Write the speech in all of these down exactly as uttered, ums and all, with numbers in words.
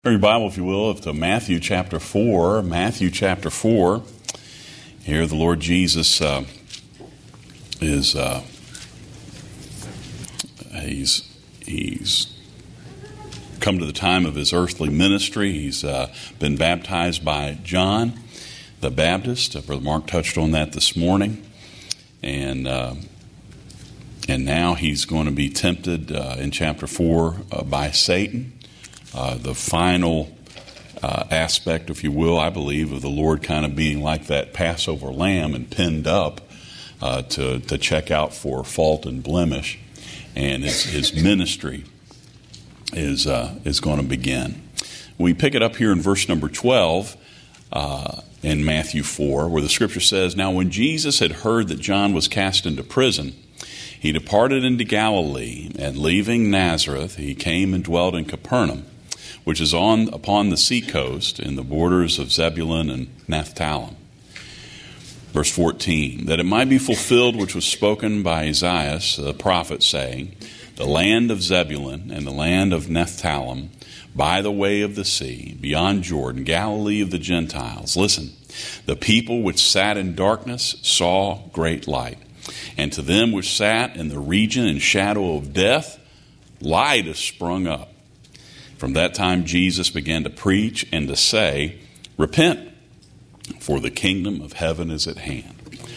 Turn your Bible, if you will, to Matthew chapter four. Matthew chapter four. Here the Lord Jesus uh, is, uh, he's, he's come to the time of his earthly ministry. He's uh, been baptized by John the Baptist. Uh, Brother Mark touched on that this morning. And uh, and now he's going to be tempted uh, in chapter four uh, by Satan. Uh, the final uh, aspect, if you will, I believe, of the Lord kind of being like that Passover lamb and pinned up uh, to, to check out for fault and blemish. And his, his ministry is, uh, is going to begin. We pick it up here in verse number twelve uh, in Matthew four, where the scripture says, "Now when Jesus had heard that John was cast into prison, he departed into Galilee, and leaving Nazareth, he came and dwelt in Capernaum, which is on upon the seacoast in the borders of Zebulun and Naphtali." Verse fourteen, "That it might be fulfilled which was spoken by Isaiah the prophet, saying, The land of Zebulun and the land of Naphtali, by the way of the sea, beyond Jordan, Galilee of the Gentiles. Listen, the people which sat in darkness saw great light. And to them which sat in the region and shadow of death, light is sprung up. From that time Jesus began to preach and to say, Repent, for the kingdom of heaven is at hand."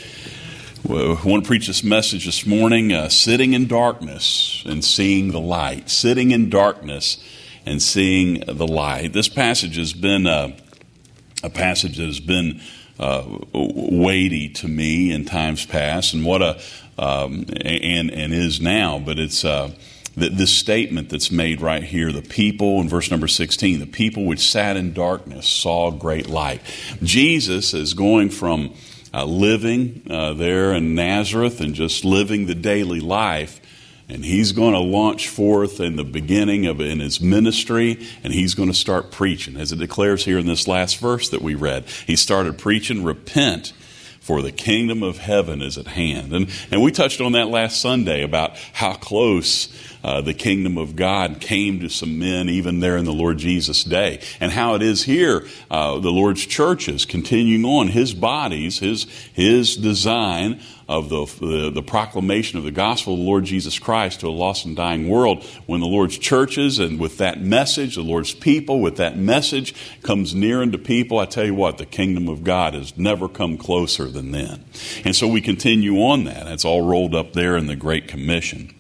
Well, I want to preach this message this morning, uh, sitting in darkness and seeing the light. Sitting in darkness and seeing the light. This passage has been uh, a passage that has been uh, weighty to me in times past, and what a um, and and is now. But it's uh, this statement that's made right here: the people in verse number sixteen, the people which sat in darkness saw great light. Jesus is going from uh, living uh, there in Nazareth and just living the daily life. And he's going to launch forth in the beginning of in his ministry, and he's going to start preaching. As it declares here in this last verse that we read, he started preaching, "Repent, for the kingdom of heaven is at hand." And, and we touched on that last Sunday about how close uh, the kingdom of God came to some men even there in the Lord Jesus' day. And how it is here, uh, the Lord's churches continuing on, his bodies, his, his design of the, the the proclamation of the gospel of the Lord Jesus Christ to a lost and dying world. When the Lord's churches and with that message, the Lord's people with that message comes near unto people, I tell you what, the kingdom of God has never come closer than then. And so we continue on that. It's all rolled up there in the Great Commission.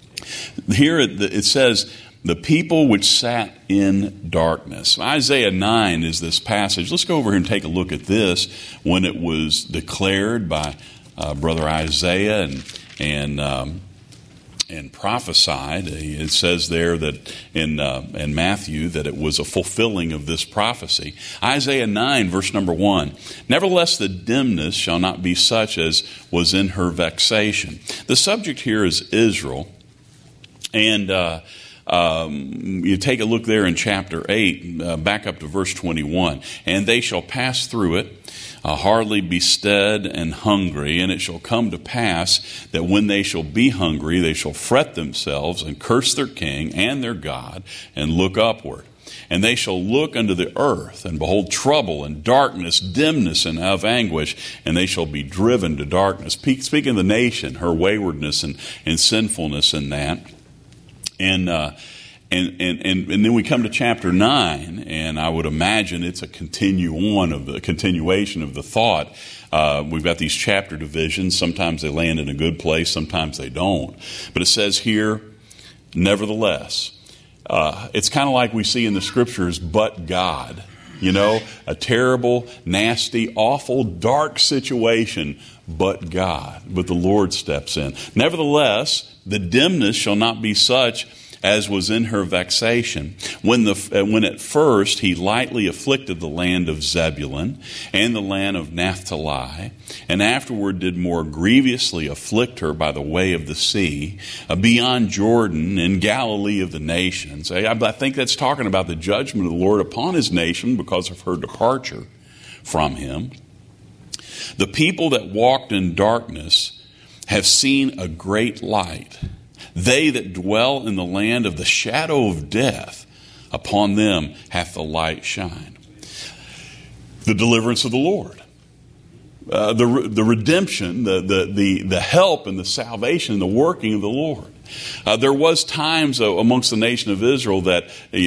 Here it says, the people which sat in darkness. Isaiah nine is this passage. Let's go over here and take a look at this when it was declared by Uh, Brother Isaiah and and um, and prophesied. It says there that in uh, in Matthew that it was a fulfilling of this prophecy. Isaiah nine verse number one. "Nevertheless the dimness shall not be such as was in her vexation." The subject here is Israel, and uh, um, you take a look there in chapter eight, uh, back up to verse twenty-one. "And they shall pass through it, Uh, hardly be stead and hungry, and it shall come to pass that when they shall be hungry, they shall fret themselves and curse their king and their God and look upward. And they shall look unto the earth and behold trouble and darkness, dimness and of anguish, and they shall be driven to darkness." Speaking of the nation, her waywardness and, and sinfulness in that. And, uh, And, and and and then we come to chapter nine, and I would imagine it's a continue on of the continuation of the thought. Uh, we've got these chapter divisions. Sometimes they land in a good place, sometimes they don't. But it says here, nevertheless, uh, it's kind of like we see in the scriptures, but God. You know, a terrible, nasty, awful, dark situation, but God. But the Lord steps in. "Nevertheless, the dimness shall not be such as was in her vexation, when the when at first he lightly afflicted the land of Zebulun and the land of Naphtali, and afterward did more grievously afflict her by the way of the sea, uh, beyond Jordan, in Galilee of the nations." I, I think that's talking about the judgment of the Lord upon his nation because of her departure from him. "The people that walked in darkness have seen a great light. They that dwell in the land of the shadow of death, Upon them hath the light shined. The deliverance of the Lord. Uh, the the redemption, the, the the the help and the salvation, the working of the Lord. Uh, there was times uh, amongst the nation of Israel that,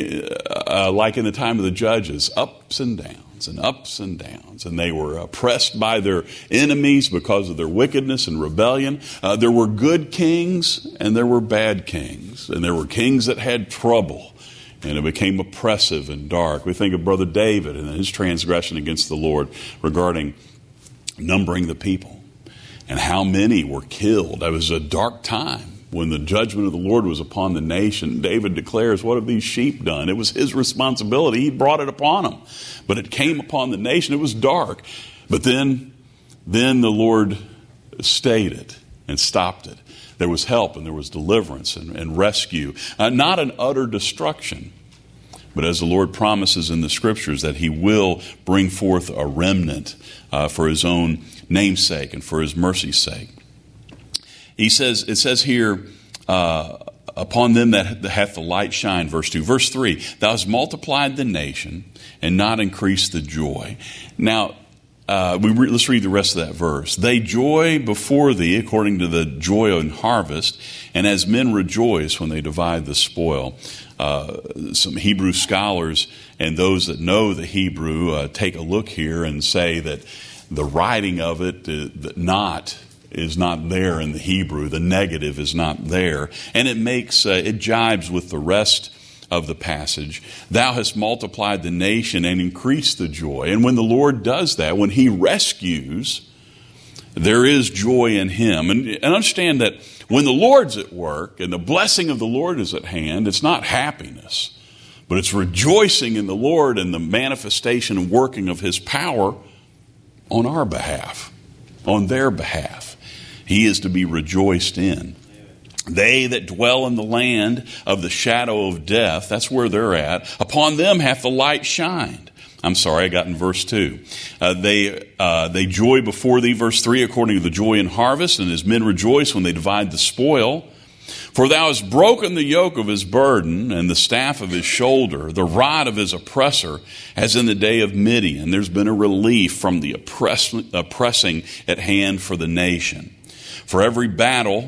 uh, like in the time of the judges, ups and downs and ups and downs, and they were oppressed by their enemies because of their wickedness and rebellion. Uh, there were good kings and there were bad kings, and there were kings that had trouble. And it became oppressive and dark. We think of Brother David and his transgression against the Lord regarding numbering the people and how many were killed. It was a dark time when the judgment of the Lord was upon the nation. David declares, what have these sheep done? It was his responsibility. He brought it upon them. But it came upon the nation. It was dark. But then, then the Lord stayed it and stopped it. There was help and there was deliverance and, and rescue. Uh, not an utter destruction, but as the Lord promises in the Scriptures that He will bring forth a remnant uh, for His own namesake and for His mercy's sake. He says, it says here, uh, upon them that hath the light shine, verse two. Verse three, thou hast multiplied the nation and not increased the joy. Now, Uh, we re- let's read the rest of that verse. They joy before thee according to the joy in harvest, and as men rejoice when they divide the spoil. Uh, some Hebrew scholars and those that know the Hebrew uh, take a look here and say that the writing of it, uh, that not is not there in the Hebrew. The negative is not there, and it makes uh, it jibes with the rest of the passage. Thou hast multiplied the nation and increased the joy. And when the Lord does that, when He rescues, there is joy in Him. And, and understand that when the Lord's at work and the blessing of the Lord is at hand, it's not happiness, but it's rejoicing in the Lord and the manifestation and working of His power on our behalf, on their behalf. He is to be rejoiced in. They that dwell in the land of the shadow of death, that's where they're at, upon them hath the light shined. I'm sorry, I got in verse two. Uh, they uh, they joy before thee, verse three, according to the joy in harvest, and as men rejoice when they divide the spoil. For thou hast broken the yoke of his burden and the staff of his shoulder, the rod of his oppressor, as in the day of Midian. There's been a relief from the oppress, oppressing at hand for the nation. For every battle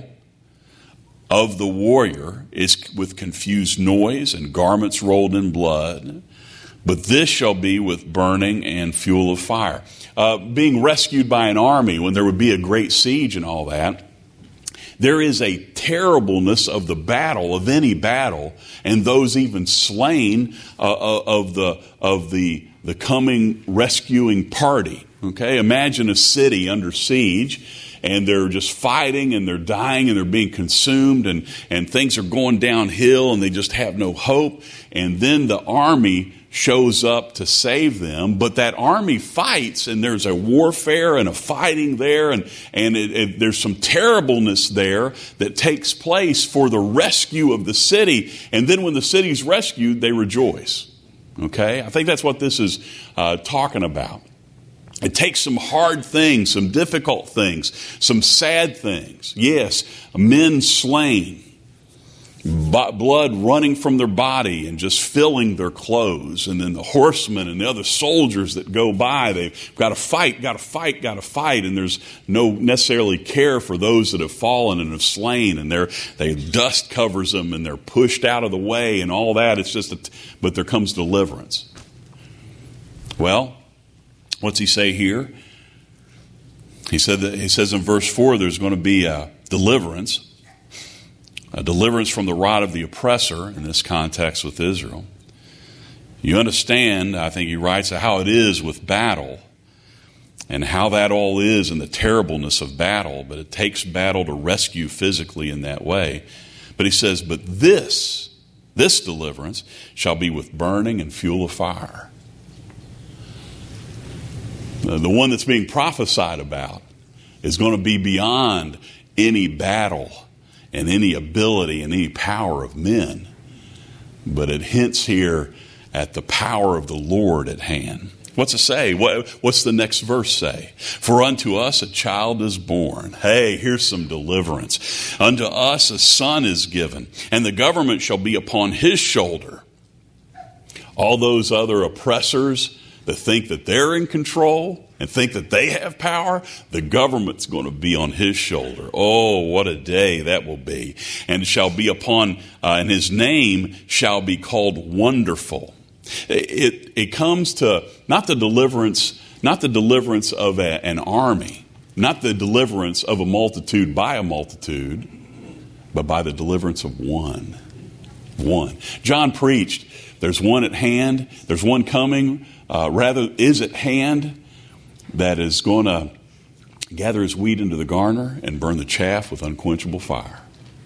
of the warrior is with confused noise and garments rolled in blood, but this shall be with burning and fuel of fire. Uh, being rescued by an army when there would be a great siege and all that, there is a terribleness of the battle, of any battle, and those even slain uh, of the of the the coming rescuing party. Okay, imagine a city under siege. And they're just fighting and they're dying and they're being consumed and, and things are going downhill and they just have no hope. And then the army shows up to save them. But that army fights and there's a warfare and a fighting there. And, and it, it, there's some terribleness there that takes place for the rescue of the city. And then when the city's rescued, they rejoice. Okay? I think that's what this is uh, talking about. It takes some hard things, some difficult things, some sad things. Yes, men slain, blood running from their body and just filling their clothes. And then the horsemen and the other soldiers that go by, they've got to fight, got to fight, got to fight. And there's no necessarily care for those that have fallen and have slain. And they're, they dust covers them and they're pushed out of the way and all that. It's just, a, but there comes deliverance. Well, what's he say here? He said that he says in verse four, there's going to be a deliverance, a deliverance from the rod of the oppressor in this context with Israel. You understand, I think he writes, how it is with battle and how that all is and the terribleness of battle, but it takes battle to rescue physically in that way. But he says, but this, this deliverance shall be with burning and fuel of fire. The one that's being prophesied about is going to be beyond any battle and any ability and any power of men. But it hints here at the power of the Lord at hand. What's it say? What, what's the next verse say? For unto us a child is born. Hey, here's some deliverance. Unto us a son is given, and the government shall be upon his shoulder. All those other oppressors that think that they're in control and think that they have power, the government's going to be on his shoulder. Oh, what a day that will be. And it shall be upon, uh, and his name shall be called Wonderful. It, it comes to not the deliverance, not the deliverance of a, an army, not the deliverance of a multitude by a multitude, but by the deliverance of one. One. John preached, there's one at hand, there's one coming, uh, rather is at hand, that is going to gather his wheat into the garner and burn the chaff with unquenchable fire.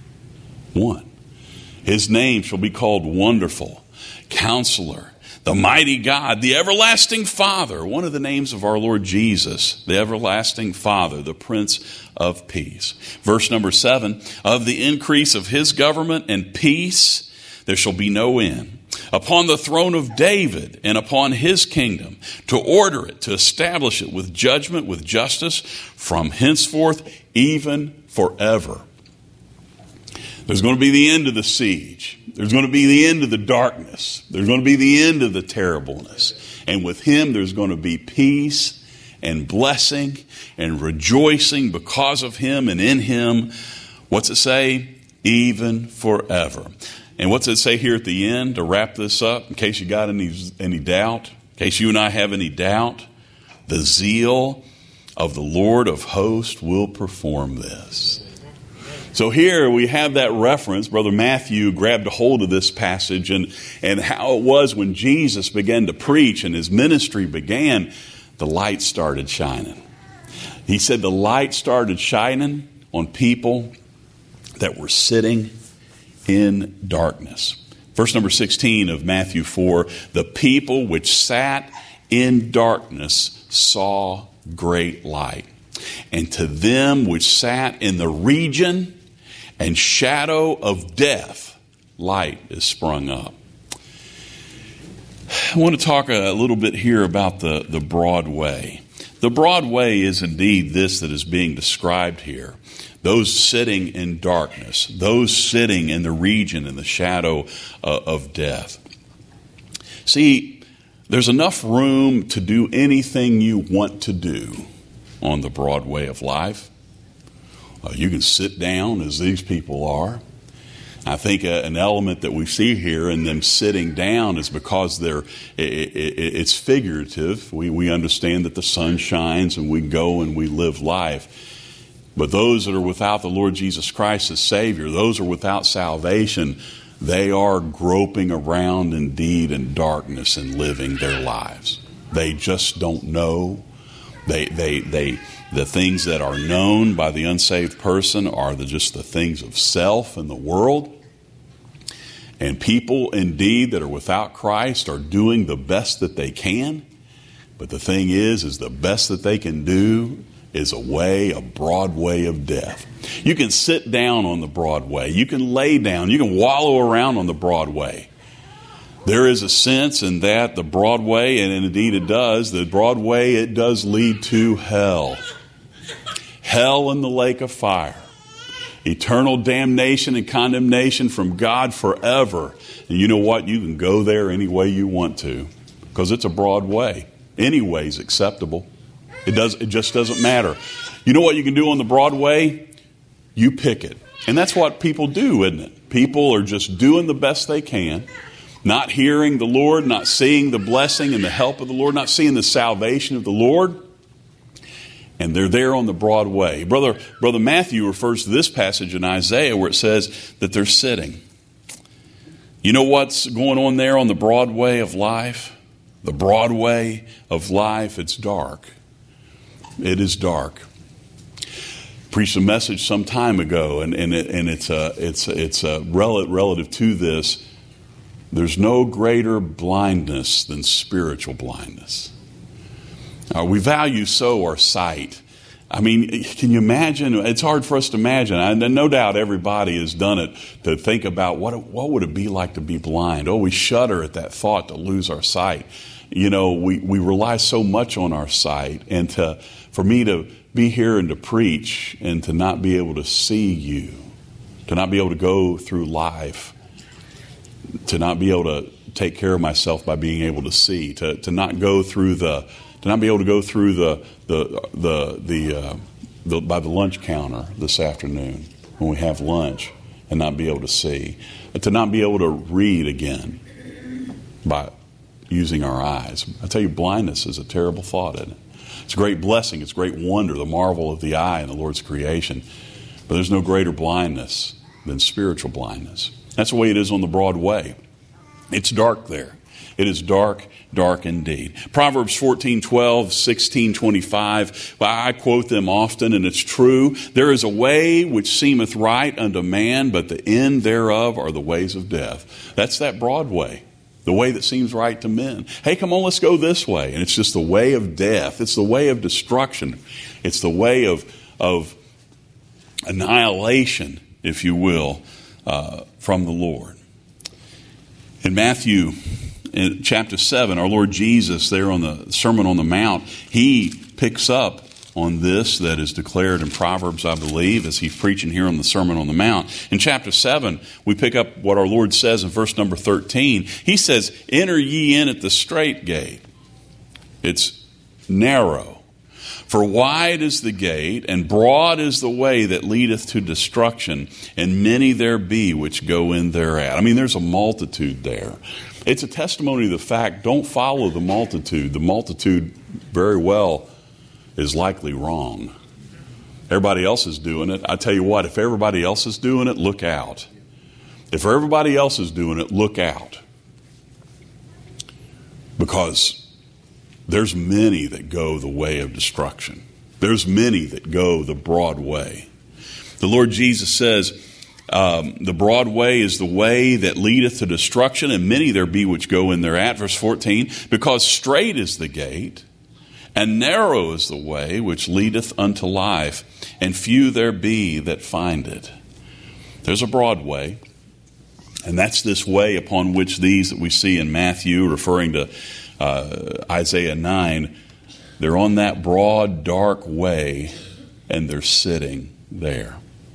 One. His name shall be called Wonderful, Counselor, the Mighty God, the Everlasting Father. One of the names of our Lord Jesus, the Everlasting Father, the Prince of Peace. Verse number seven, of the increase of his government and peace there shall be no end. Upon the throne of David and upon his kingdom, to order it, to establish it with judgment, with justice, from henceforth, even forever. There's going to be the end of the siege. There's going to be the end of the darkness. There's going to be the end of the terribleness. And with him, there's going to be peace and blessing and rejoicing because of him and in him. What's it say? Even forever. And what's it say here at the end to wrap this up, in case you got any, any doubt, in case you and I have any doubt? The zeal of the Lord of hosts will perform this. So here we have that reference. Brother Matthew grabbed a hold of this passage and, and how it was when Jesus began to preach and his ministry began, the light started shining. He said the light started shining on people that were sitting in darkness. Verse number sixteen of Matthew four, the people which sat in darkness saw great light. And to them which sat in the region and shadow of death, light is sprung up. I want to talk a little bit here about the, the broad way. The broad way is indeed this that is being described here. Those sitting in darkness, those sitting in the region in the shadow uh, of death. See, there's enough room to do anything you want to do on the broad way of life. Uh, you can sit down as these people are. I think uh, an element that we see here in them sitting down is because they're it, it, it's figurative. We, we understand that the sun shines and we go and we live life. But those that are without the Lord Jesus Christ as Savior, those who are without salvation, they are groping around indeed in darkness and living their lives. They just don't know. They, they, they, the things that are known by the unsaved person are the, just the things of self and the world. And people indeed that are without Christ are doing the best that they can. But the thing is, is the best that they can do is a way, a broad way of death. You can sit down on the broad way. You can lay down. You can wallow around on the broad way. There is a sense in that the broad way, and indeed it does, the broad way, it does lead to hell. Hell in the lake of fire. Eternal damnation and condemnation from God forever. And you know what? You can go there any way you want to because it's a broad way. Any way is acceptable. It does. It just doesn't matter. You know what you can do on the broad way? You pick it. And that's what people do, isn't it? People are just doing the best they can, not hearing the Lord, not seeing the blessing and the help of the Lord, not seeing the salvation of the Lord. And they're there on the broad way. Brother, Brother Matthew refers to this passage in Isaiah where it says that they're sitting. You know what's going on there on the broad way of life? The broad way of life, it's dark. It is dark. Preached a message some time ago, and, and, it, and it's a, it's it's a rel- relative to this. There's no greater blindness than spiritual blindness. Uh, we value so our sight. I mean, can you imagine? It's hard for us to imagine. I, no doubt everybody has done it to think about what what would it be like to be blind. Oh, we shudder at that thought to lose our sight. You know, we, we rely so much on our sight, and to for me to be here and to preach and to not be able to see you, to not be able to go through life, to not be able to, take care of myself by being able to see, to, to not go through the, to not be able to go through the, the, the, the, uh, the, by the lunch counter this afternoon when we have lunch and not be able to see, to not be able to read again by using our eyes. I tell you, blindness is a terrible thought, isn't it? It's a great blessing. It's a great wonder, the marvel of the eye in the Lord's creation. But there's no greater blindness than spiritual blindness. That's the way it is on the broad way. It's dark there. It is dark, dark indeed. Proverbs fourteen twelve, sixteen twenty-five, I quote them often, and it's true. There is a way which seemeth right unto man, but the end thereof are the ways of death. That's that broad way. The way that seems right to men. Hey, come on, let's go this way. And it's just the way of death. It's the way of destruction. It's the way of, of annihilation, if you will, uh, from the Lord. In Matthew, in chapter seven, our Lord Jesus, there on the Sermon on the Mount, he picks up on this that is declared in Proverbs, I believe, as he's preaching here on the Sermon on the Mount. In chapter seven, we pick up what our Lord says in verse number thirteen. He says, enter ye in at the strait gate. It's narrow. For wide is the gate, and broad is the way that leadeth to destruction, and many there be which go in thereat. I mean, there's a multitude there. It's a testimony to the fact, don't follow the multitude. The multitude very well is likely wrong. Everybody else is doing it. I tell you what, if everybody else is doing it, look out. If everybody else is doing it, look out. Because there's many that go the way of destruction. There's many that go the broad way. The Lord Jesus says, um, the broad way is the way that leadeth to destruction, and many there be which go in thereat. Verse fourteen, because strait is the gate, and narrow is the way which leadeth unto life, and few there be that find it. There's a broad way, and that's this way upon which these that we see in Matthew, referring to uh, Isaiah nine, they're on that broad, dark way, and they're sitting there.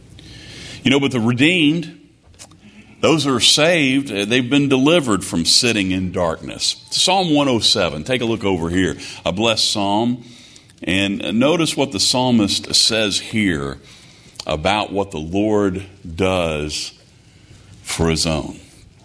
You know, but the redeemed, those who are saved, they've been delivered from sitting in darkness. Psalm one oh seven, take a look over here, a blessed psalm. And notice what the psalmist says here about what the Lord does for his own.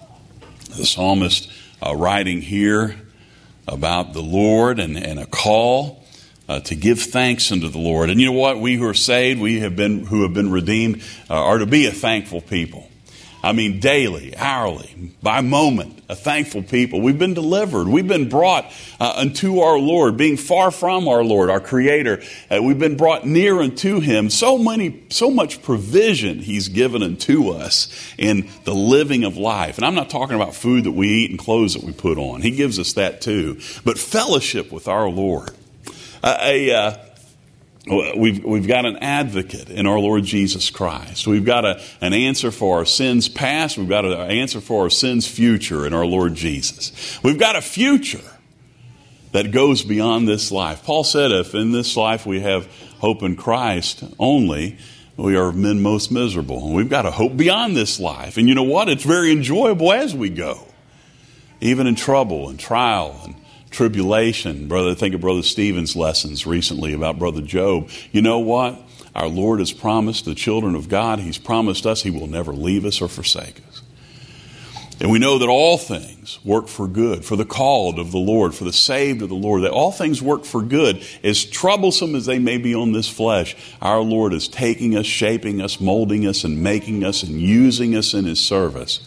The psalmist uh, writing here about the Lord and, and a call uh, to give thanks unto the Lord. And you know what? We who are saved, we have been who have been redeemed, uh, are to be a thankful people. I mean, daily, hourly, by moment, a thankful people. We've been delivered. We've been brought uh, unto our Lord, being far from our Lord, our Creator. Uh, we've been brought near unto Him. So many, so much provision He's given unto us in the living of life. And I'm not talking about food that we eat and clothes that we put on. He gives us that too. But fellowship with our Lord. Uh, a uh, We've, we've got an advocate in our Lord Jesus Christ. We've got a, an answer for our sins past. We've got an answer for our sins future in our Lord Jesus. We've got a future that goes beyond this life. Paul said, if in this life we have hope in Christ only, we are men most miserable. And we've got a hope beyond this life. And you know what? It's very enjoyable as we go. Even in trouble and trial and tribulation. Brother, think of Brother Stephen's lessons recently about Brother Job. You know what? Our Lord has promised the children of God, He's promised us He will never leave us or forsake us. And we know that all things work for good, for the called of the Lord, for the saved of the Lord, that all things work for good. As troublesome as they may be on this flesh, our Lord is taking us, shaping us, molding us, and making us, and using us in His service.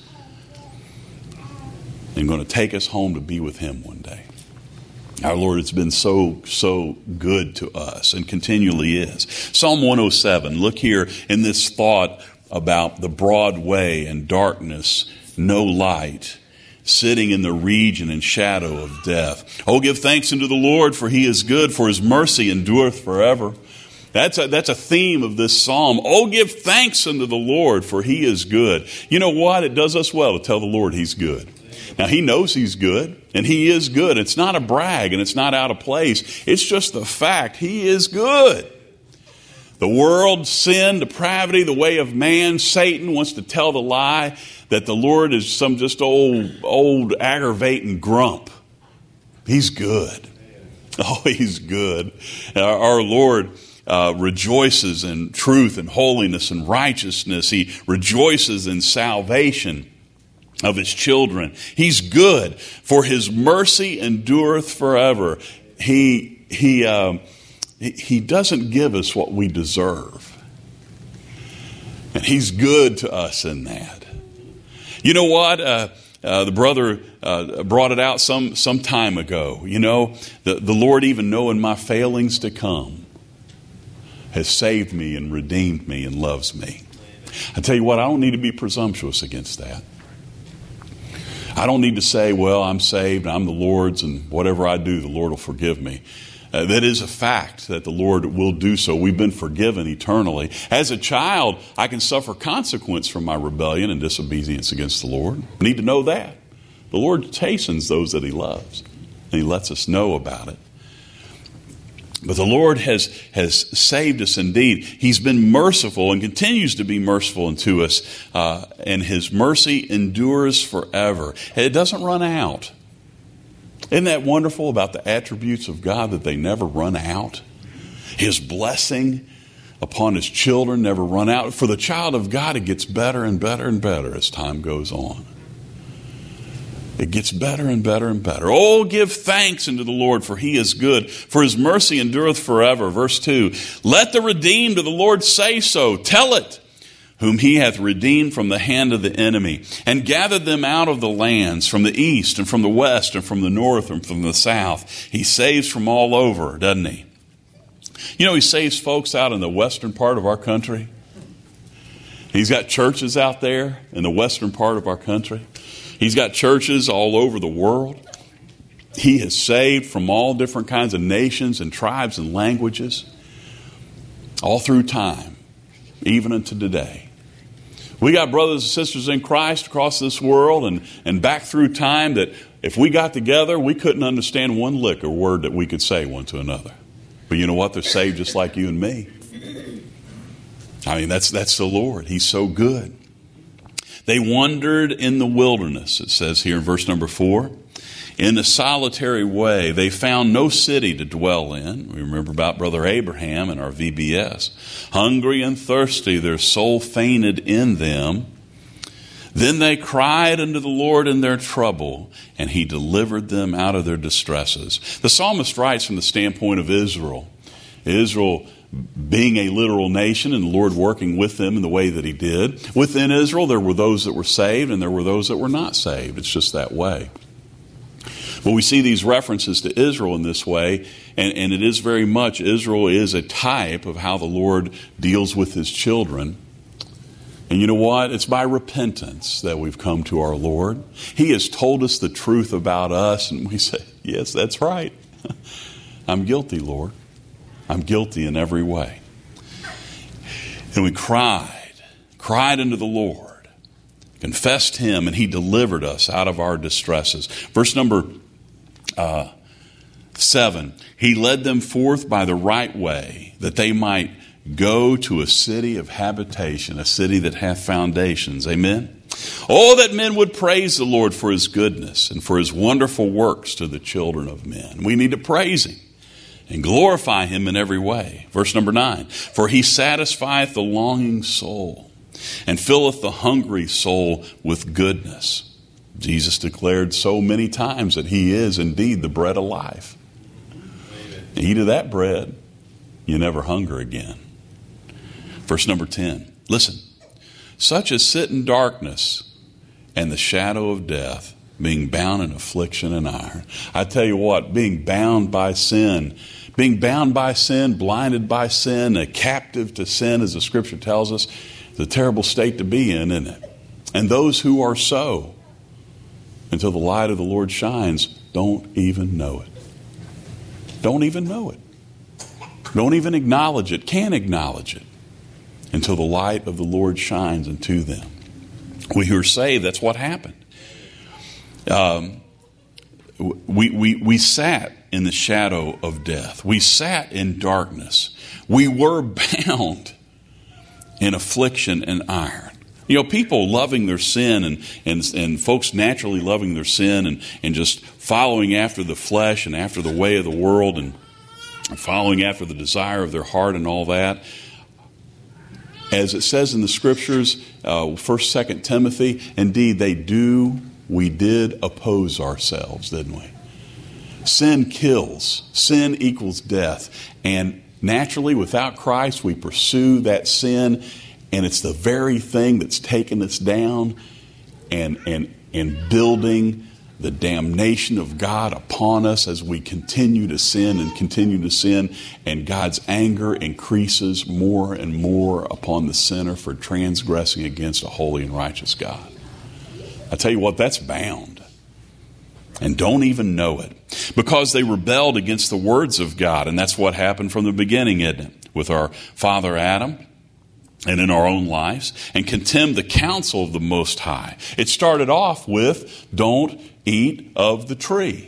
And going to take us home to be with Him one day. Our Lord has been so, so good to us and continually is. Psalm one oh seven, look here in this thought about the broad way and darkness, no light, sitting in the region and shadow of death. Oh, give thanks unto the Lord, for He is good, for His mercy endureth forever. That's a, that's a theme of this psalm. Oh, give thanks unto the Lord, for He is good. You know what? It does us well to tell the Lord He's good. Now, He knows He's good, and He is good. It's not a brag, and it's not out of place. It's just the fact He is good. The world, sin, depravity, the way of man, Satan wants to tell the lie that the Lord is some just old, old aggravating grump. He's good. Oh, he's good. Our, our Lord uh, rejoices in truth and holiness and righteousness. He rejoices in salvation of his children. He's good, for his mercy endureth forever. He he um, he doesn't give us what we deserve, and he's good to us in that. You know what? Uh, uh, the brother uh, brought it out some some time ago. You know, the the Lord, even knowing my failings to come, has saved me and redeemed me and loves me. I tell you what, I don't need to be presumptuous against that. I don't need to say, well, I'm saved, I'm the Lord's, and whatever I do, the Lord will forgive me. Uh, that is a fact that the Lord will do so. We've been forgiven eternally. As a child, I can suffer consequence from my rebellion and disobedience against the Lord. I need to know that. The Lord chastens those that he loves, and he lets us know about it. But the Lord has, has saved us indeed. He's been merciful and continues to be merciful unto us. Uh, and his mercy endures forever. It doesn't run out. Isn't that wonderful about the attributes of God, that they never run out? His blessing upon his children never run out. For the child of God, it gets better and better and better as time goes on. It gets better and better and better. Oh, give thanks unto the Lord, for he is good, for his mercy endureth forever. Verse two, let the redeemed of the Lord say so. Tell it, whom he hath redeemed from the hand of the enemy, and gathered them out of the lands, from the east and from the west and from the north and from the south. He saves from all over, doesn't he? You know, he saves folks out in the western part of our country. He's got churches out there in the western part of our country. He's got churches all over the world. He has saved from all different kinds of nations and tribes and languages, all through time, even unto today. We got brothers and sisters in Christ across this world and, and back through time that if we got together, we couldn't understand one lick or word that we could say one to another. But you know what? They're saved just like you and me. I mean, that's that's the Lord. He's so good. They wandered in the wilderness, it says here in verse number four. In a solitary way, they found no city to dwell in. We remember about Brother Abraham in our V B S. Hungry and thirsty, their soul fainted in them. Then they cried unto the Lord in their trouble, and he delivered them out of their distresses. The psalmist writes from the standpoint of Israel. Israel being a literal nation and the Lord working with them in the way that he did. Within Israel, there were those that were saved and there were those that were not saved. It's just that way. But we see these references to Israel in this way, and, and it is very much, Israel is a type of how the Lord deals with his children. And you know what? It's by repentance that we've come to our Lord. He has told us the truth about us, and we say, yes, that's right. I'm guilty, Lord. I'm guilty in every way. And we cried, cried unto the Lord, confessed him, and he delivered us out of our distresses. Verse number uh, seven, he led them forth by the right way, that they might go to a city of habitation, a city that hath foundations. Amen. Oh, that men would praise the Lord for his goodness and for his wonderful works to the children of men. We need to praise him and glorify him in every way. Verse number nine, for he satisfieth the longing soul and filleth the hungry soul with goodness. Jesus declared so many times that he is indeed the bread of life. Eat of that bread, you never hunger again. Verse number ten, listen, such as sit in darkness and the shadow of death, being bound in affliction and iron. I tell you what, being bound by sin, being bound by sin, blinded by sin, a captive to sin, as the scripture tells us, is a terrible state to be in, isn't it? And those who are so, until the light of the Lord shines, don't even know it. Don't even know it. Don't even acknowledge it. Can't acknowledge it until the light of the Lord shines into them. We who are saved, that's what happened. Um, we, we, we sat in the shadow of death. We sat in darkness. We were bound in affliction and iron. You know, people loving their sin and, and, and folks naturally loving their sin and, and just following after the flesh and after the way of the world and following after the desire of their heart and all that. As it says in the scriptures, uh, First, Second Timothy, indeed they do, we did oppose ourselves, didn't we? Sin kills. Sin equals death. And naturally, without Christ, we pursue that sin. And it's the very thing that's taking us down and, and, and building the damnation of God upon us as we continue to sin and continue to sin. And God's anger increases more and more upon the sinner for transgressing against a holy and righteous God. I tell you what, that's bound. And don't even know it. Because they rebelled against the words of God. And that's what happened from the beginning, isn't it? With our father Adam. And in our own lives, and contemn the counsel of the Most High. It started off with, don't eat of the tree.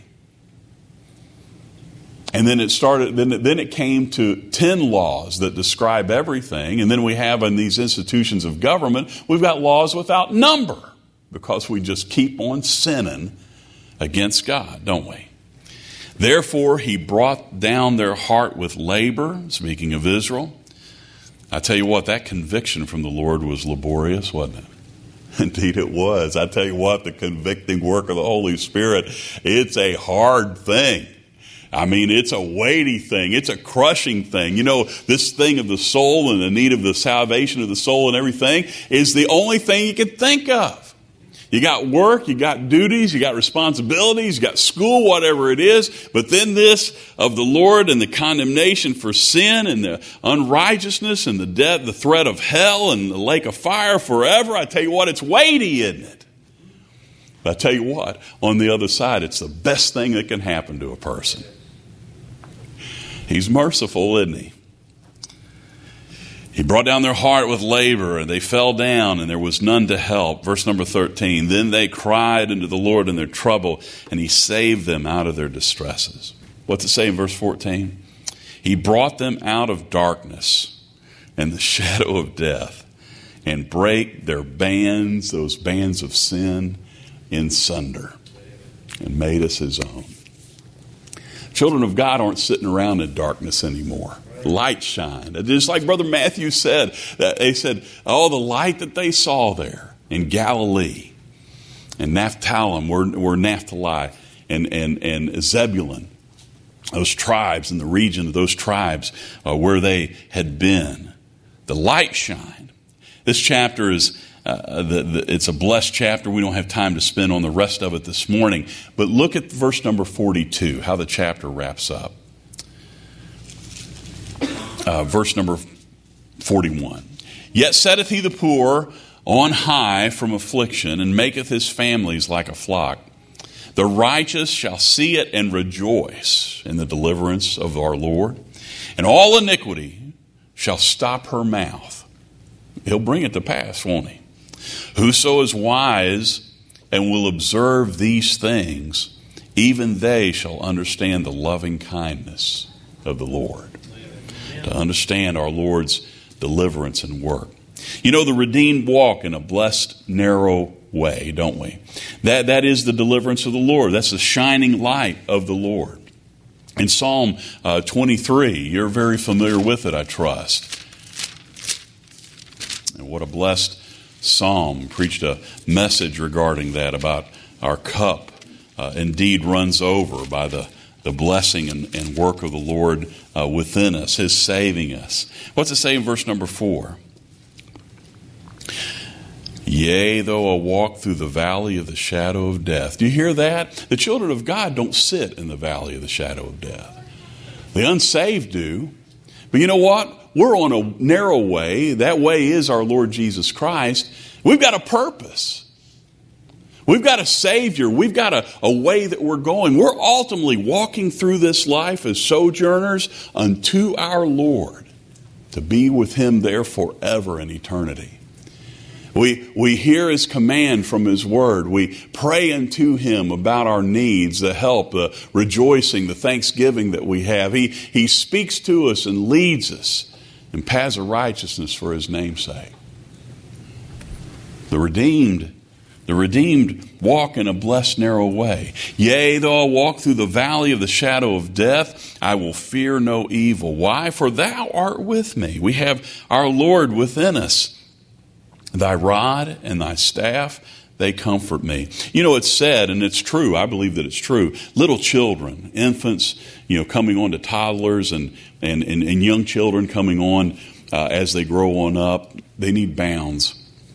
And then it started, then, then it came to ten laws that describe everything. And then we have in these institutions of government, we've got laws without number. Because we just keep on sinning against God, don't we? Therefore, he brought down their heart with labor, speaking of Israel. I tell you what, that conviction from the Lord was laborious, wasn't it? Indeed it was. I tell you what, the convicting work of the Holy Spirit, it's a hard thing. I mean, it's a weighty thing. It's a crushing thing. You know, this thing of the soul and the need of the salvation of the soul and everything is the only thing you can think of. You got work, you got duties, you got responsibilities, you got school, whatever it is. But then this of the Lord and the condemnation for sin and the unrighteousness and the death, the threat of hell and the lake of fire forever. I tell you what, it's weighty, isn't it? But I tell you what, on the other side, it's the best thing that can happen to a person. He's merciful, isn't he? He brought down their heart with labor, and they fell down, and there was none to help. Verse number thirteen, then they cried unto the Lord in their trouble, and he saved them out of their distresses. What's it say in verse fourteen? He brought them out of darkness and the shadow of death, and brake their bands, those bands of sin, in sunder, and made us his own. Children of God aren't sitting around in darkness anymore. Light shined. Just like Brother Matthew said, that they said, oh, the light that they saw there in Galilee and Naphtali, were, were Naphtali and, and, and Zebulun, those tribes in the region of those tribes uh, where they had been. The light shined. This chapter is, uh, the, the, it's a blessed chapter. We don't have time to spend on the rest of it this morning. But look at verse number forty-two, how the chapter wraps up. Uh, verse number forty-one. Yet setteth he the poor on high from affliction, and maketh his families like a flock. The righteous shall see it and rejoice in the deliverance of our Lord. And all iniquity shall stop her mouth. He'll bring it to pass, won't he? Whoso is wise and will observe these things, even they shall understand the loving kindness of the Lord. To understand our Lord's deliverance and work. You know, the redeemed walk in a blessed, narrow way, don't we? That, that is the deliverance of the Lord. That's the shining light of the Lord. In Psalm uh, twenty-three, you're very familiar with it, I trust. And what a blessed psalm. Preached a message regarding that, about our cup uh, indeed runs over by the the blessing and, and work of the Lord uh, within us, his saving us. What's it say in verse number four? Yea, though I walk through the valley of the shadow of death. Do you hear that? The children of God don't sit in the valley of the shadow of death. The unsaved do. But you know what? We're on a narrow way. That way is our Lord Jesus Christ. We've got a purpose. We've got a Savior. We've got a, a way that we're going. We're ultimately walking through this life as sojourners unto our Lord, to be with him there forever in eternity. We, we hear his command from his word. We pray unto him about our needs, the help, the rejoicing, the thanksgiving that we have. He, he speaks to us and leads us in paths of righteousness for his name's sake. The redeemed, the redeemed walk in a blessed narrow way. Yea, though I walk through the valley of the shadow of death, I will fear no evil. Why? For thou art with me. We have our Lord within us. Thy rod and thy staff, they comfort me. You know, it's said, and it's true, I believe that it's true, little children, infants, you know, coming on to toddlers and, and, and, and young children coming on uh, as they grow on up, they need bounds.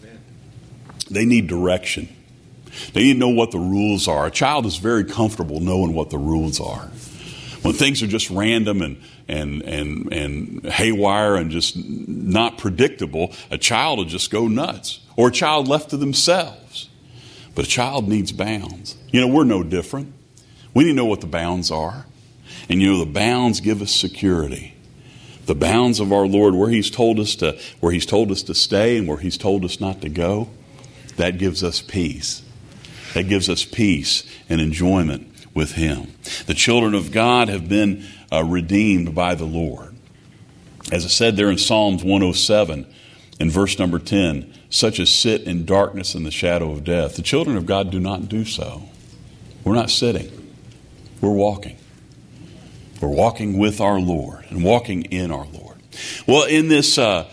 They need direction. They need to know what the rules are. A child is very comfortable knowing what the rules are. When things are just random and and and and haywire and just not predictable, a child will just go nuts. Or a child left to themselves. But a child needs bounds. You know, we're no different. We need to know what the bounds are. And you know, the bounds give us security. The bounds of our Lord, where He's told us to, where He's told us to stay and where He's told us not to go, that gives us peace. That gives us peace and enjoyment with Him. The children of God have been uh, redeemed by the Lord. As I said there in Psalms one oh seven, in verse number ten, such as sit in darkness and the shadow of death. The children of God do not do so. We're not sitting. We're walking. We're walking with our Lord and walking in our Lord. Well, in this, uh,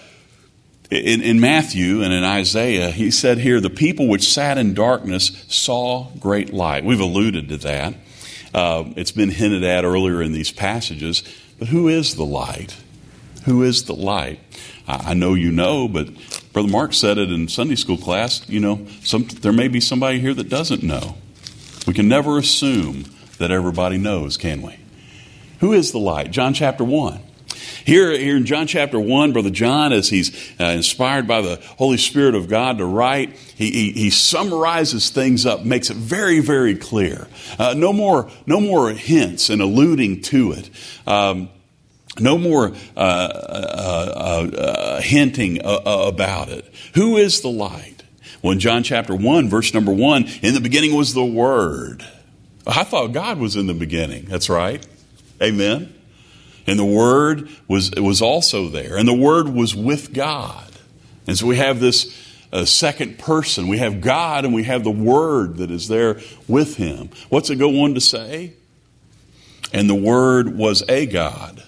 in, in Matthew and in Isaiah, he said here, the people which sat in darkness saw great light. We've alluded to that. Uh, it's been hinted at earlier in these passages. But who is the light? Who is the light? I, I know you know, but Brother Mark said it in Sunday school class. You know, some, there may be somebody here that doesn't know. We can never assume that everybody knows, can we? Who is the light? John chapter one. Here, here in John chapter one, Brother John, as he's uh, inspired by the Holy Spirit of God to write, he, he, he summarizes things up, makes it very, very clear. Uh, no more, no more hints and alluding to it. Um, no more uh, uh, uh, uh, hinting uh, uh, about it. Who is the light? Well, in John chapter one, verse number one, in the beginning was the Word. I thought God was in the beginning. That's right. Amen. And the Word was was also there. And the Word was with God. And so we have this uh, second person. We have God and we have the Word that is there with Him. What's it go on to say? And the Word was a God.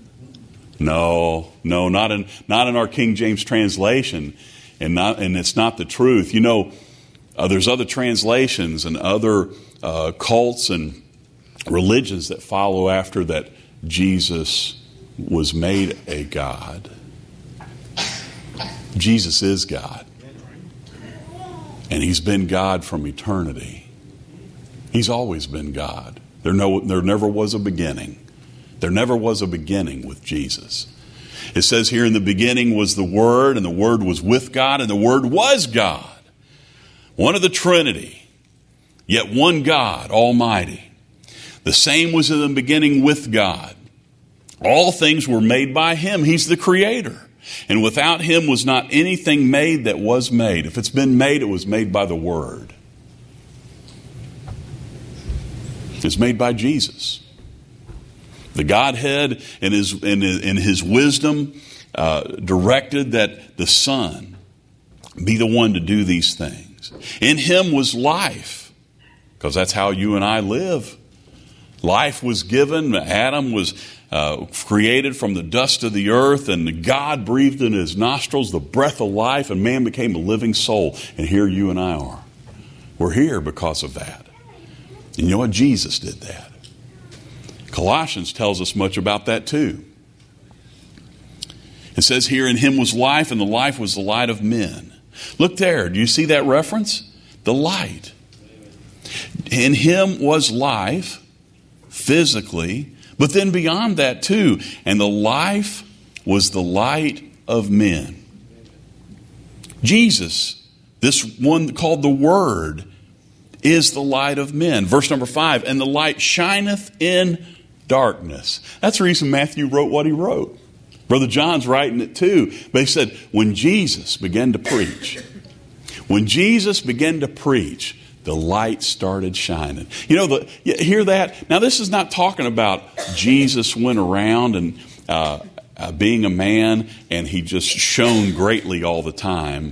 No, no, not in not in our King James translation. And not and it's not the truth. You know, uh, there's other translations and other uh, cults and religions that follow after that Jesus was made a God. Jesus is God. And He's been God from eternity. He's always been God. There, no, there never was a beginning. There never was a beginning with Jesus. It says here, in the beginning was the Word, and the Word was with God, and the Word was God. One of the Trinity, yet one God, Almighty. The same was in the beginning with God. All things were made by Him. He's the Creator. And without Him was not anything made that was made. If it's been made, it was made by the Word. It's made by Jesus. The Godhead in His, in, in his wisdom uh, directed that the Son be the one to do these things. In Him was life, because that's how you and I live. Life was given. Adam was uh, created from the dust of the earth, and God breathed in his nostrils the breath of life, and man became a living soul. And here you and I are. We're here because of that. And you know what? Jesus did that. Colossians tells us much about that too. It says here, in Him was life, and the life was the light of men. Look there. Do you see that reference? The light. In Him was life, physically, but then beyond that too. And the life was the light of men. Jesus, this one called the Word, is the light of men. Verse number five, and the light shineth in darkness. That's the reason Matthew wrote what he wrote. Brother John's writing it too. But he said, when Jesus began to preach, when Jesus began to preach, the light started shining. You know, the, you hear that? Now, this is not talking about Jesus went around and uh, uh, being a man and He just shone greatly all the time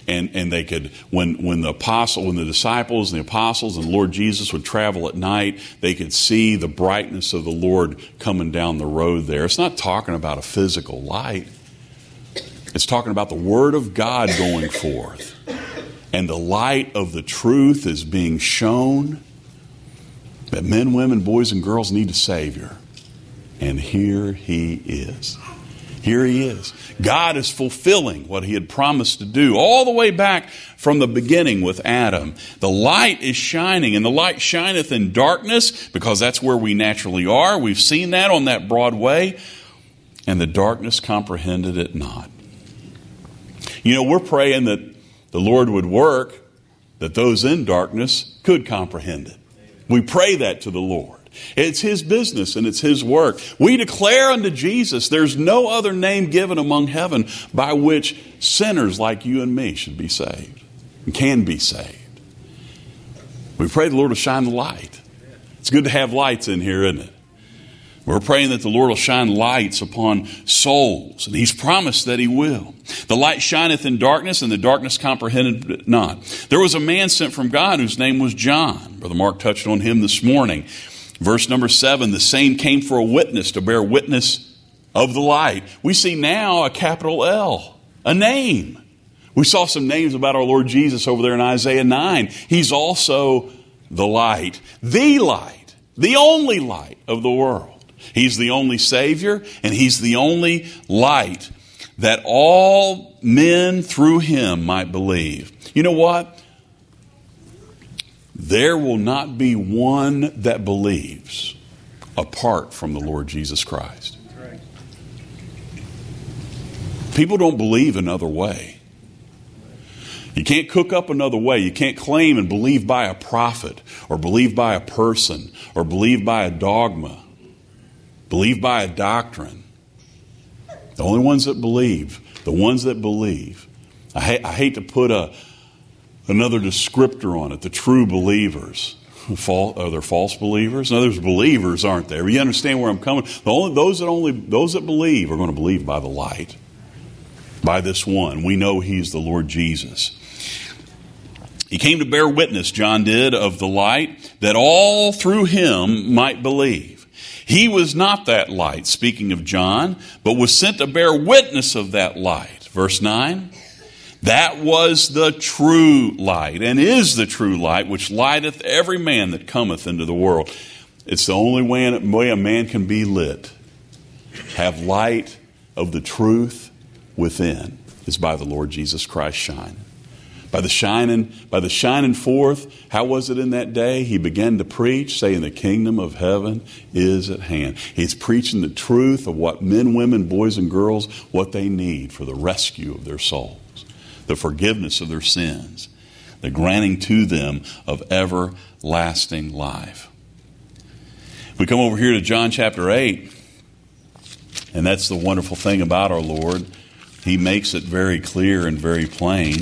and, and they could, when, when the apostle, when the disciples and the apostles and the Lord Jesus would travel at night, they could see the brightness of the Lord coming down the road there. It's not talking about a physical light. It's talking about the Word of God going forth. And the light of the truth is being shown that men, women, boys, and girls need a Savior. And here He is. Here He is. God is fulfilling what He had promised to do all the way back from the beginning with Adam. The light is shining, and the light shineth in darkness, because that's where we naturally are. We've seen that on that broad way. And the darkness comprehended it not. You know, we're praying that the Lord would work, that those in darkness could comprehend it. We pray that to the Lord. It's His business and it's His work. We declare unto Jesus, there's no other name given among heaven by which sinners like you and me should be saved and can be saved. We pray the Lord will shine the light. It's good to have lights in here, isn't it? We're praying that the Lord will shine lights upon souls, and He's promised that He will. The light shineth in darkness, and the darkness comprehended it not. There was a man sent from God whose name was John. Brother Mark touched on him this morning. Verse number seven, the same came for a witness, to bear witness of the light. We see now a capital L, a name. We saw some names about our Lord Jesus over there in Isaiah nine. He's also the light, the light, the only light of the world. He's the only Savior, and He's the only light that all men through Him might believe. You know what? There will not be one that believes apart from the Lord Jesus Christ. People don't believe another way. You can't cook up another way. You can't claim and believe by a prophet, or believe by a person, or believe by a dogma, believe by a doctrine. The only ones that believe, the ones that believe. I hate, I hate to put a another descriptor on it, the true believers. False, are there false believers? No, there's believers, aren't there? You understand where I'm coming? The only, those that only those that believe are going to believe by the light, by this one. We know He's the Lord Jesus. He came to bear witness, John did, of the light, that all through Him might believe. He was not that light, speaking of John, but was sent to bear witness of that light. Verse nine, that was the true light, and is the true light, which lighteth every man that cometh into the world. It's the only way, way a man can be lit, have light of the truth within, is by the Lord Jesus Christ shining. By the shining, by the shining forth, how was it in that day? He began to preach, saying the kingdom of heaven is at hand. He's preaching the truth of what men, women, boys, and girls, what they need for the rescue of their souls, the forgiveness of their sins, the granting to them of everlasting life. We come over here to John chapter eight, and that's the wonderful thing about our Lord. He makes it very clear and very plain.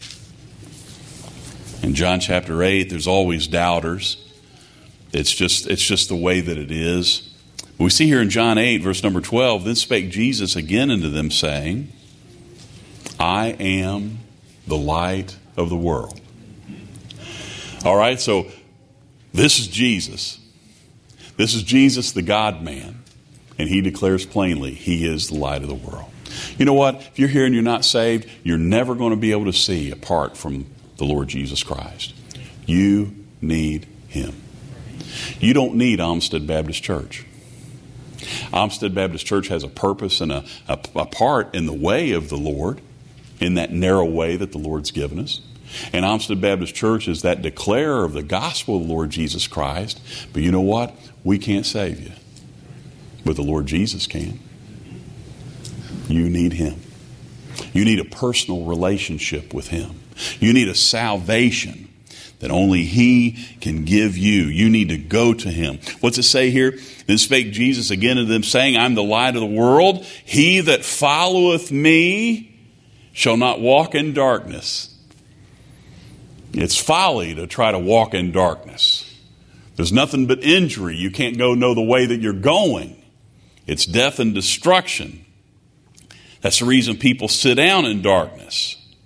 In John chapter eight, there's always doubters. It's just, it's just the way that it is. We see here in John eight, verse number twelve, then spake Jesus again unto them, saying, I am the light of the world. All right, so this is Jesus. This is Jesus, the God-man. And He declares plainly, He is the light of the world. You know what? If you're here and you're not saved, you're never going to be able to see apart from the Lord Jesus Christ. You need Him. You don't need Olmsted Baptist Church. Olmsted Baptist Church has a purpose and a, a, a part in the way of the Lord, in that narrow way that the Lord's given us. And Olmsted Baptist Church is that declarer of the gospel of the Lord Jesus Christ. But you know what? We can't save you. But the Lord Jesus can. You need Him. You need a personal relationship with Him. You need a salvation that only He can give you. You need to go to Him. What's it say here? Then spake Jesus again unto them, saying, I'm the light of the world. He that followeth me shall not walk in darkness. It's folly to try to walk in darkness. There's nothing but injury. You can't go know the way that you're going. It's death and destruction. That's the reason people sit down in darkness.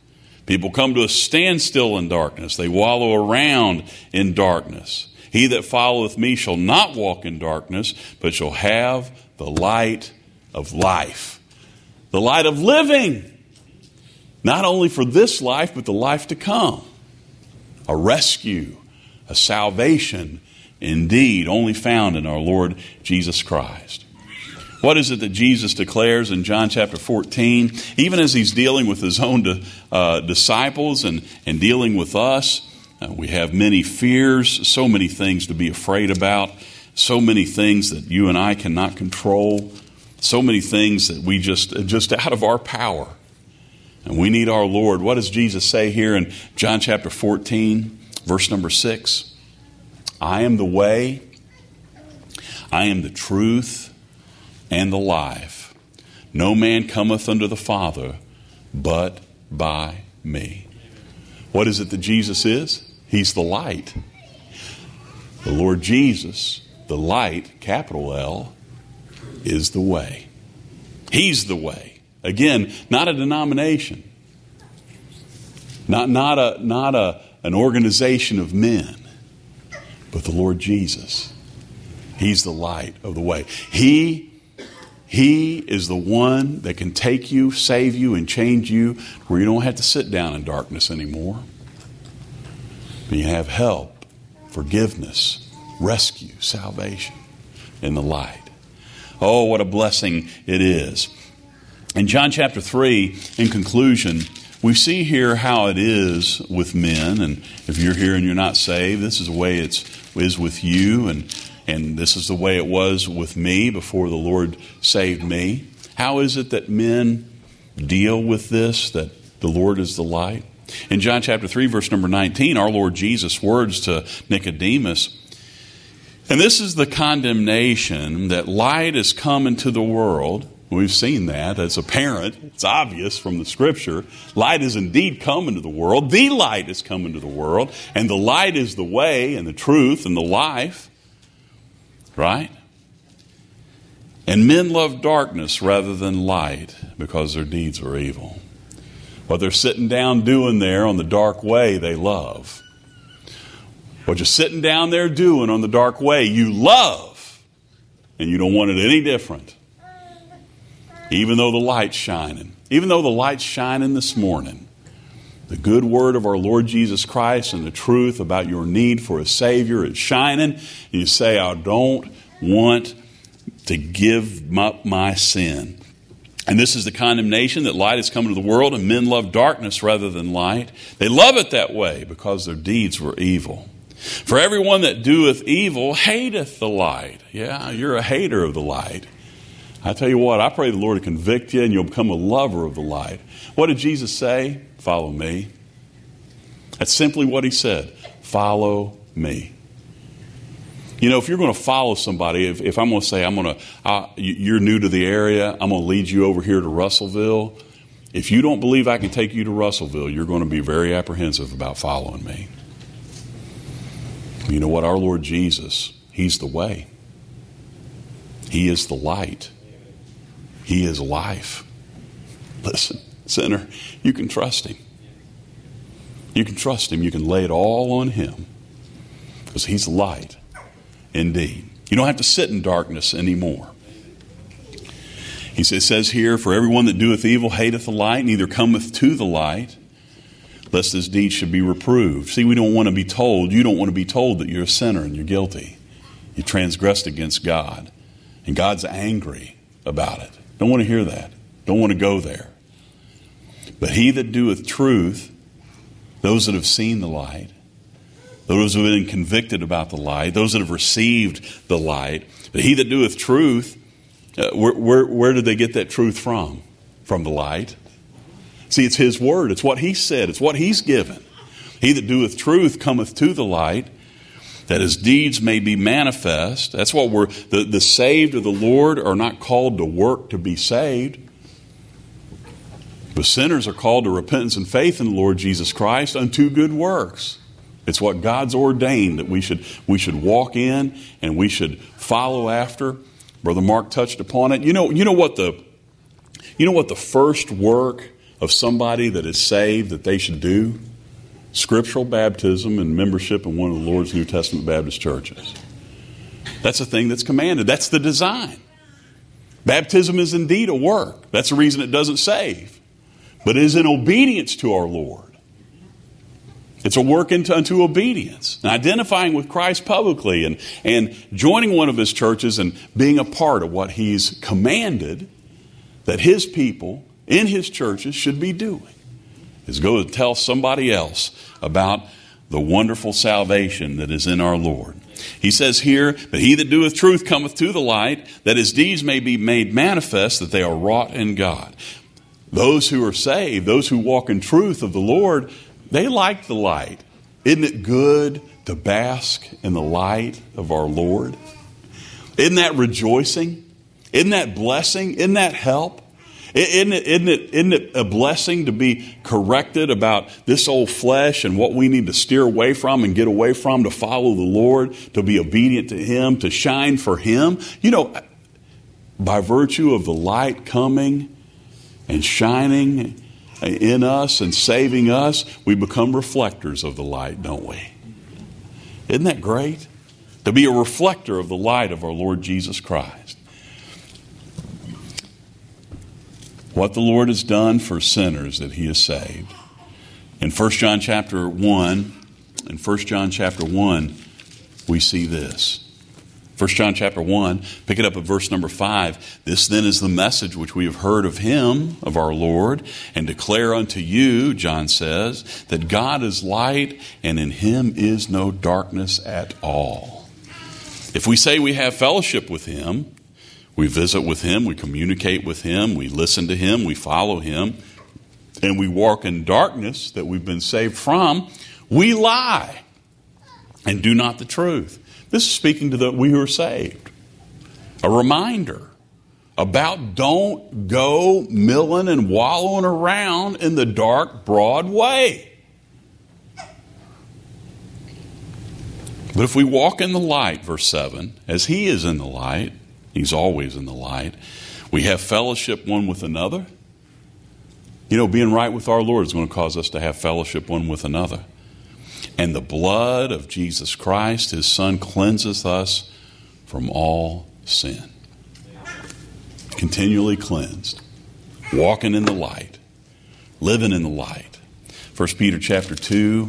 People come to a standstill in darkness. They wallow around in darkness. He that followeth me shall not walk in darkness, but shall have the light of life. The light of living. Not only for this life, but the life to come. A rescue, a salvation, indeed, only found in our Lord Jesus Christ. What is it that Jesus declares in John chapter fourteen? Even as he's dealing with his own uh, disciples and, and dealing with us, uh, we have many fears, so many things to be afraid about, so many things that you and I cannot control, so many things that we just, just out of our power. And we need our Lord. What does Jesus say here in John chapter fourteen, verse number six? I am the way, I am the truth, and the life. No man cometh unto the Father but by me. What is it that Jesus is? He's the light. The Lord Jesus, the light, capital L, is the way. He's the way. Again, not a denomination. Not, not, a, not a, an organization of men. But the Lord Jesus. He's the light of the way. He He is the one that can take you, save you, and change you where you don't have to sit down in darkness anymore. But you have help, forgiveness, rescue, salvation in the light. Oh, what a blessing it is. In John chapter three, in conclusion, we see here how it is with men. And if you're here and you're not saved, this is the way it is with you. And And this is the way it was with me before the Lord saved me. How is it that men deal with this, that the Lord is the light? In John chapter three, verse number nineteen, our Lord Jesus' words to Nicodemus. And this is the condemnation, that light is come into the world. We've seen that. It's apparent. It's obvious from the Scripture. Light is indeed come into the world. The light is come into the world. And the light is the way and the truth and the life. Right? And men love darkness rather than light because their deeds are evil. What they're sitting down doing there on the dark way, they love. What you're sitting down there doing on the dark way, you love. And you don't want it any different. Even though the light's shining. Even though the light's shining this morning. The good word of our Lord Jesus Christ and the truth about your need for a Savior is shining. And you say, I don't want to give up my sin. And this is the condemnation, that light has come into the world and men love darkness rather than light. They love it that way because their deeds were evil. For everyone that doeth evil hateth the light. Yeah, you're a hater of the light. I tell you what, I pray the Lord to convict you and you'll become a lover of the light. What did Jesus say? Follow me. That's simply what he said. Follow me. You know, if you're going to follow somebody, if, if I'm going to say, I'm going to, uh, you're new to the area, I'm going to lead you over here to Russellville. If you don't believe I can take you to Russellville, you're going to be very apprehensive about following me. You know what? Our Lord Jesus, He's the way. He is the light. He is life. Listen, sinner, you can trust Him. You can trust Him. You can lay it all on Him because He's light indeed. You don't have to sit in darkness anymore. He says here, for everyone that doeth evil hateth the light, neither cometh to the light, lest his deeds should be reproved. See, we don't want to be told, you don't want to be told that you're a sinner and you're guilty. You transgressed against God. And God's angry about it. Don't want to hear that. Don't want to go there. But he that doeth truth, those that have seen the light, those who have been convicted about the light, those that have received the light, but he that doeth truth, uh, where, where, where did they get that truth from? From the light. See, it's His word. It's what He said. It's what He's given. He that doeth truth cometh to the light, that his deeds may be manifest. That's what we're, the, the saved of the Lord are not called to work to be saved. But sinners are called to repentance and faith in the Lord Jesus Christ unto good works. It's what God's ordained that we should, we should walk in and we should follow after. Brother Mark touched upon it. You know, you know what the, you know what the first work of somebody that is saved that they should do? Scriptural baptism and membership in one of the Lord's New Testament Baptist churches. That's a thing that's commanded. That's the design. Baptism is indeed a work. That's the reason it doesn't save. But it is in obedience to our Lord. It's a work into, unto obedience. And identifying with Christ publicly and, and joining one of his churches and being a part of what he's commanded that his people in his churches should be doing is go to tell somebody else about the wonderful salvation that is in our Lord. He says here, but he that doeth truth cometh to the light, that his deeds may be made manifest, that they are wrought in God. Those who are saved, those who walk in truth of the Lord, they like the light. Isn't it good to bask in the light of our Lord? Isn't that rejoicing? Isn't that blessing? Isn't that help? Isn't it, isn't it, isn't it a blessing to be corrected about this old flesh and what we need to steer away from and get away from, to follow the Lord, to be obedient to him, to shine for him? You know, by virtue of the light coming and shining in us and saving us, we become reflectors of the light, don't we? Isn't that great? To be a reflector of the light of our Lord Jesus Christ. What the Lord has done for sinners that he has saved. In First John chapter one, in First John chapter one, we see this. First John chapter one, pick it up at verse number five. This then is the message which we have heard of him, of our Lord, and declare unto you, John says, that God is light, and in him is no darkness at all. If we say we have fellowship with him, we visit with him, we communicate with him, we listen to him, we follow him, and we walk in darkness that we've been saved from, we lie and do not the truth. This is speaking to the we who are saved. A reminder about don't go milling and wallowing around in the dark, broad way. But if we walk in the light, verse seven, as he is in the light, he's always in the light, we have fellowship one with another. You know, being right with our Lord is going to cause us to have fellowship one with another. And the blood of Jesus Christ, his Son, cleanseth us from all sin. Continually cleansed. Walking in the light. Living in the light. First Peter chapter two.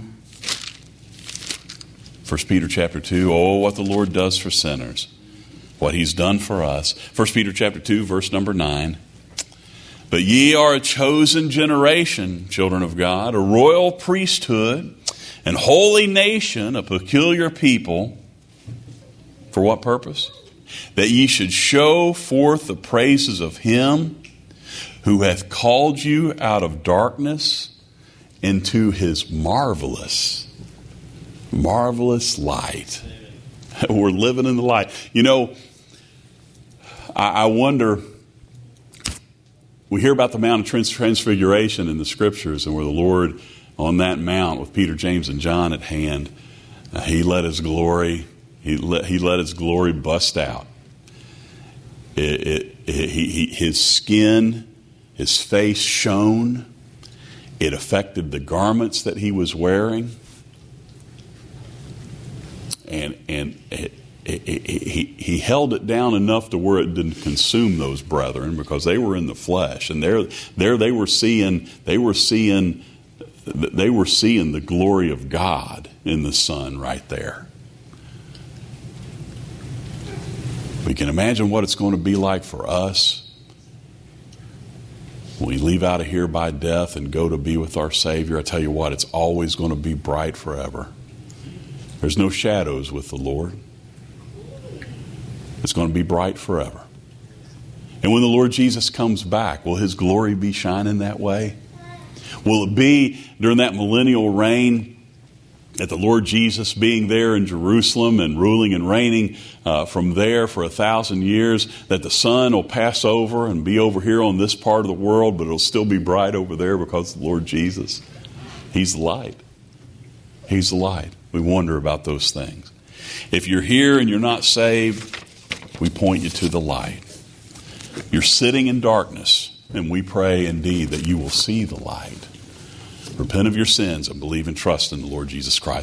First Peter chapter two. Oh, what the Lord does for sinners. What he's done for us. First Peter chapter two, verse number nine. But ye are a chosen generation, children of God, a royal priesthood, and holy nation, a peculiar people. For what purpose? That ye should show forth the praises of him who hath called you out of darkness into his marvelous, marvelous light. We're living in the light. You know, I, I wonder, we hear about the Mount of Trans- Transfiguration in the Scriptures, and where the Lord on that mount with Peter, James, and John at hand, uh, he let his glory, he let, he let his glory bust out. It, it, it, he, he, his skin, his face shone. It affected the garments that he was wearing. And, and it, it, it, he, he held it down enough to where it didn't consume those brethren, because they were in the flesh. And there, there they were seeing, they were seeing They were seeing the glory of God in the Son right there. We can imagine what it's going to be like for us when we leave out of here by death and go to be with our Savior. I tell you what, it's always going to be bright forever. There's no shadows with the Lord. It's going to be bright forever. And when the Lord Jesus comes back, will his glory be shining that way? Will it be during that millennial reign, at the Lord Jesus being there in Jerusalem and ruling and reigning uh, from there for a thousand years, that the sun will pass over and be over here on this part of the world, but it'll still be bright over there because of the Lord Jesus? He's the light. He's the light. We wonder about those things. If you're here and you're not saved, we point you to the light. You're sitting in darkness. And we pray indeed that you will see the light. Repent of your sins and believe and trust in the Lord Jesus Christ.